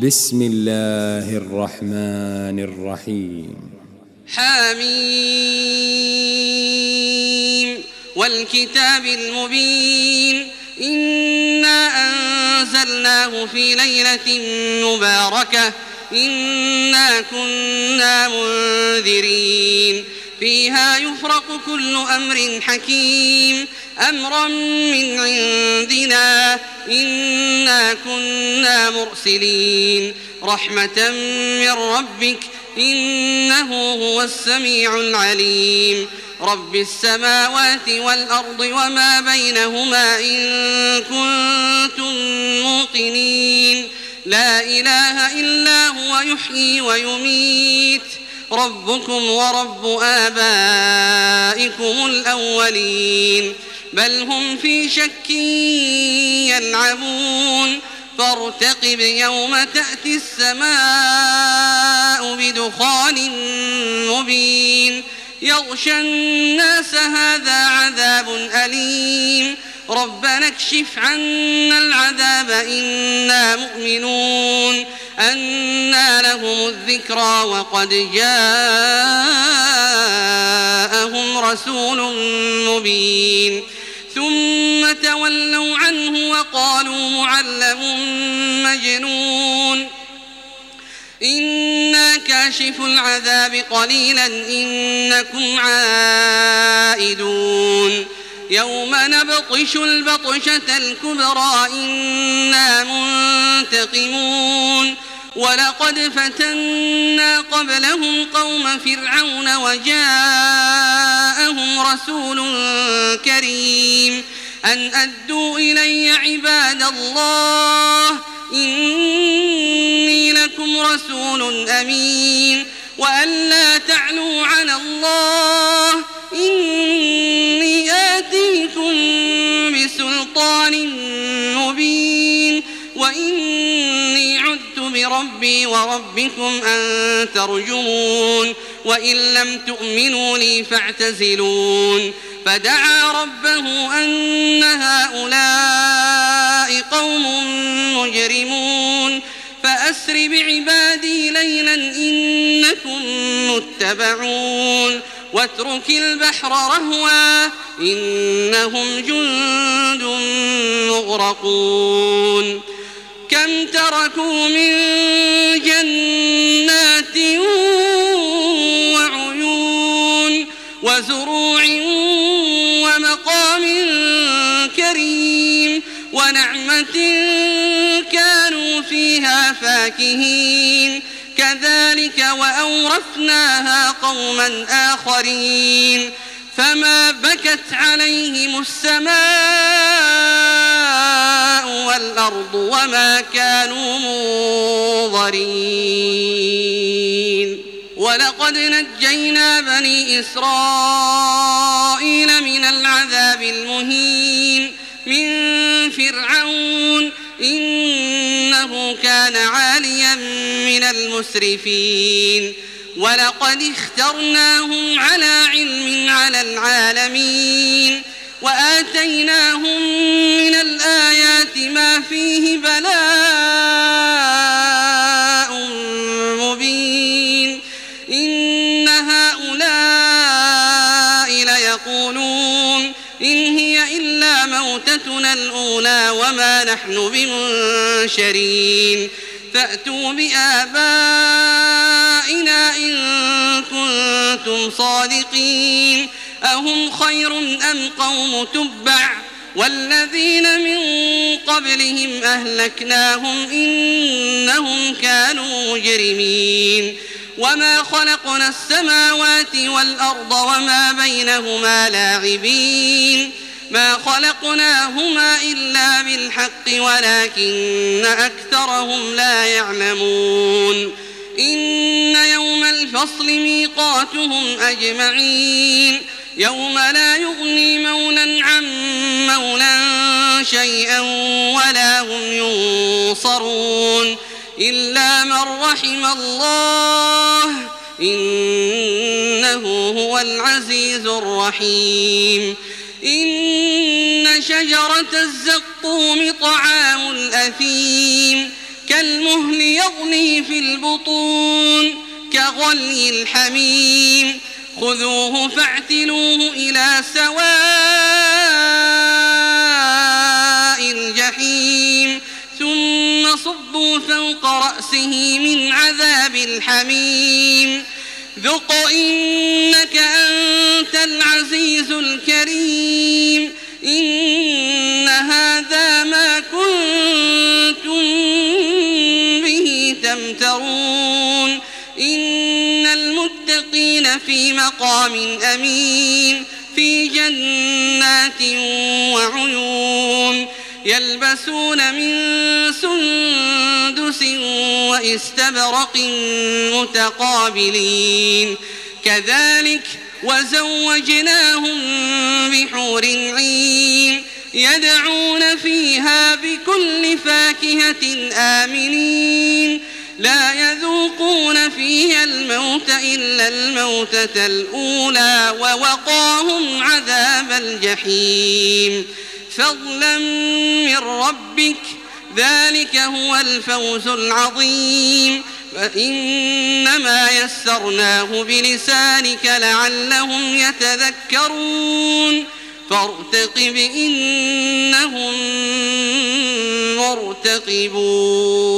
بسم الله الرحمن الرحيم. حميم والكتاب المبين إنا أنزلناه في ليلة مباركة إنا كنا منذرين فيها يفرق كل أمر حكيم أمرا من عندنا إنا كنا مرسلين رحمة من ربك إنه هو السميع العليم رب السماوات والأرض وما بينهما إن كنتم موقنين لا إله إلا هو يحيي ويميت ربكم ورب آبائكم الأولين بل هم في شك يلعبون فارتقب يوم تأتي السماء بدخان مبين يغشى الناس هذا عذاب أليم ربنا اكشف عنا العذاب إنا مؤمنون أنى لهم الذكرى وقد جاءهم رسول مبين ثم تولوا عنه وقالوا معلم مجنون إنا كاشف العذاب قليلا إنكم عائدون يوم نبطش البطشة الكبرى إنا منتقمون ولقد فتنا قبلهم قوم فرعون وجاءهم رسول كريم أن أدوا إلي عباد الله إني لكم رسول أمين وأن لا تعلوا على الله إني آتيكم بسلطان مبين وإني عدت بربي وربكم أن ترجمون وإن لم تؤمنوا لي فاعتزلون فدعا ربه أن هؤلاء قوم مجرمون فأسر بعبادي ليلا إنكم متبعون واترك البحر رهوا إنهم جند مغرقون كم تركوا من جنات وعيون وزروع ومقام كريم ونعمة كانوا فيها فاكهين كذلك وأورثناها قوما آخرين فما بكت عليهم السماء والأرض وما كانوا منظرين ولقد نجينا بني إسرائيل من العذاب المهين من فرعون إنه كان عاليا من المسرفين ولقد اخترناهم على علم على العالمين وآتيناهم من الآيات ما فيه بلاء مبين إن هؤلاء ليقولون إن هي إلا موتتنا الأولى وما نحن بمنشرين فأتوا بآبائنا إن كنتم صادقين أهم خير أم قوم تبع والذين من قبلهم أهلكناهم إنهم كانوا مجرمين وما خلقنا السماوات والأرض وما بينهما لاعبين ما خلقناهما إلا بالحق ولكن أكثرهم لا يعلمون إن يوم الفصل ميقاتهم أجمعين يوم لا يغني مولا عن مولا شيئا ولا هم ينصرون إلا من رحم الله إنه هو العزيز الرحيم إن شجرة الزقوم طعام الأثيم كالمهل يغلي في البطون كغلي الحميم خذوه فاعتلوه إلى سواء الجحيم ثم صبوا فوق رأسه من عذاب الحميم ذق إنك أنت العزيز الكريم إن هذا ما كنتم به تمترون إن المتقين في مقام أمين في جنات وعيون يلبسون من سندس وإستبرق متقابلين كذلك وزوجناهم بحور عين يدعون فيها بكل فاكهة آمنين لا يذوقون فيها الموت إلا الموتة الأولى ووقاهم عذاب الجحيم فضلا من ربك ذلك هو الفوز العظيم فإنما يسرناه بلسانك لعلهم يتذكرون فارتقب إنهم مرتقبون